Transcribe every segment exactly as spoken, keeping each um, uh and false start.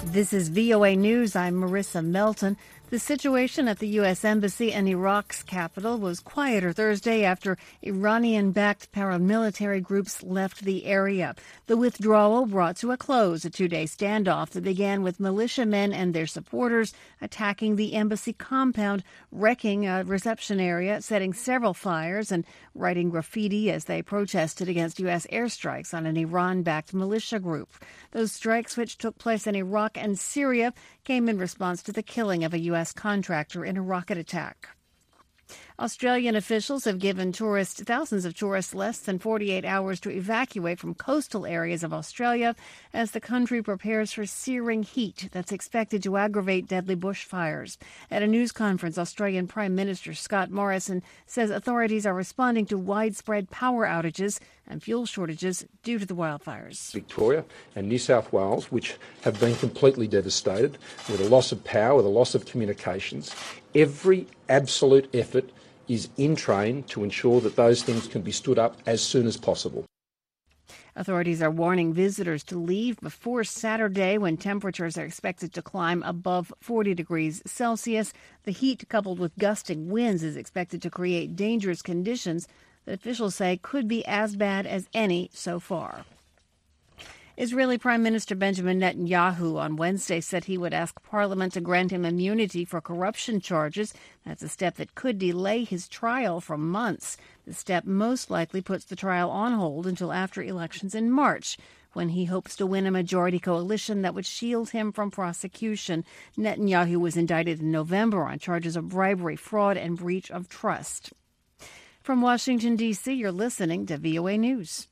This is V O A News. I'm Marissa Melton. The situation at the U S Embassy in Iraq's capital was quieter Thursday after Iranian-backed paramilitary groups left the area. The withdrawal brought to a close a two-day standoff that began with militiamen and their supporters attacking the embassy compound, wrecking a reception area, setting several fires, and writing graffiti as they protested against U S airstrikes on an Iran-backed militia group. Those strikes, which took place in Iraq and Syria, came in response to the killing of a U S contractor in a rocket attack. Australian officials have given tourists, thousands of tourists, less than forty-eight hours to evacuate from coastal areas of Australia as the country prepares for searing heat that's expected to aggravate deadly bushfires. At a news conference, Australian Prime Minister Scott Morrison says authorities are responding to widespread power outages and fuel shortages due to the wildfires. Victoria and New South Wales, which have been completely devastated with a loss of power, with a loss of communications, every absolute effort is in train to ensure that those things can be stood up as soon as possible. Authorities are warning visitors to leave before Saturday, when temperatures are expected to climb above forty degrees Celsius. The heat, coupled with gusting winds, is expected to create dangerous conditions that officials say could be as bad as any so far. Israeli Prime Minister Benjamin Netanyahu on Wednesday said he would ask Parliament to grant him immunity for corruption charges. That's a step that could delay his trial for months. The step most likely puts the trial on hold until after elections in March, when he hopes to win a majority coalition that would shield him from prosecution. Netanyahu was indicted in November on charges of bribery, fraud, and breach of trust. From Washington, D C, you're listening to V O A News.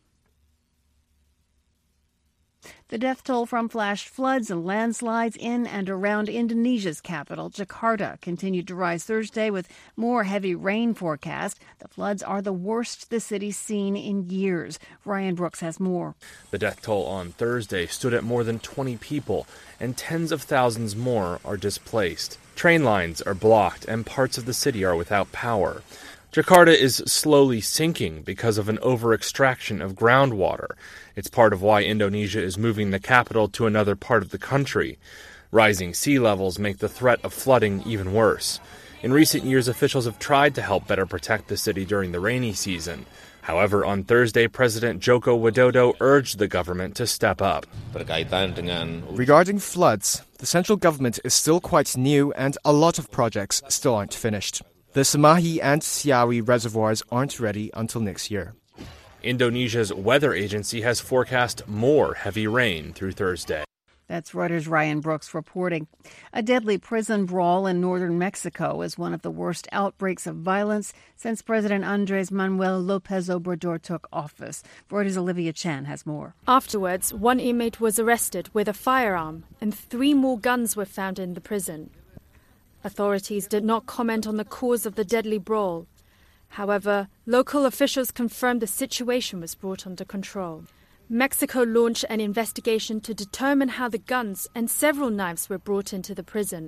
The death toll from flash floods and landslides in and around Indonesia's capital, Jakarta, continued to rise Thursday with more heavy rain forecast. The floods are the worst the city's seen in years. Ryan Brooks has more. The death toll on Thursday stood at more than twenty people, and tens of thousands more are displaced. Train lines are blocked, and parts of the city are without power. Jakarta is slowly sinking because of an over-extraction of groundwater. It's part of why Indonesia is moving the capital to another part of the country. Rising sea levels make the threat of flooding even worse. In recent years, officials have tried to help better protect the city during the rainy season. However, on Thursday, President Joko Widodo urged the government to step up. Regarding floods, the central government is still quite new and a lot of projects still aren't finished. The Semahi and Siawi reservoirs aren't ready until next year. Indonesia's weather agency has forecast more heavy rain through Thursday. That's Reuters' Ryan Brooks reporting. A deadly prison brawl in northern Mexico is one of the worst outbreaks of violence since President Andrés Manuel López Obrador took office. Reuters' Olivia Chan has more. Afterwards, one inmate was arrested with a firearm and three more guns were found in the prison. Authorities did not comment on the cause of the deadly brawl. However, local officials confirmed the situation was brought under control. Mexico launched an investigation to determine how the guns and several knives were brought into the prison.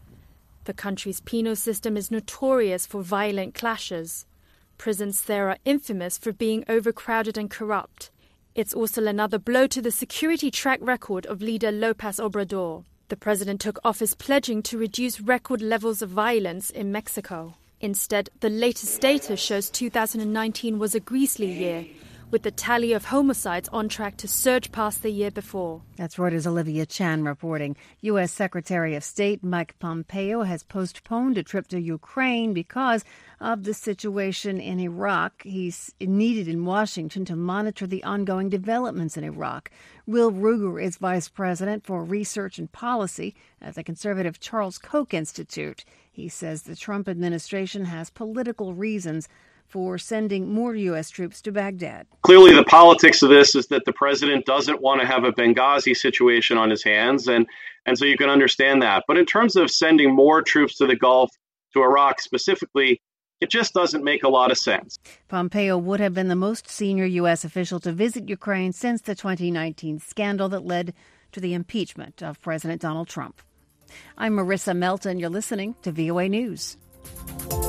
The country's penal system is notorious for violent clashes. Prisons there are infamous for being overcrowded and corrupt. It's also another blow to the security track record of leader López Obrador. The president took office pledging to reduce record levels of violence in Mexico. Instead, the latest data shows two thousand nineteen was a grisly year, with the tally of homicides on track to surge past the year before. That's Reuters' Olivia Chan reporting. U S. Secretary of State Mike Pompeo has postponed a trip to Ukraine because of the situation in Iraq. He's needed in Washington to monitor the ongoing developments in Iraq. Will Ruger is vice president for research and policy at the conservative Charles Koch Institute. He says the Trump administration has political reasons for sending more U S troops to Baghdad. Clearly, the politics of this is that the president doesn't want to have a Benghazi situation on his hands, and, and so you can understand that. But in terms of sending more troops to the Gulf, to Iraq specifically, it just doesn't make a lot of sense. Pompeo would have been the most senior U S official to visit Ukraine since the twenty nineteen scandal that led to the impeachment of President Donald Trump. I'm Marissa Melton. You're listening to V O A News.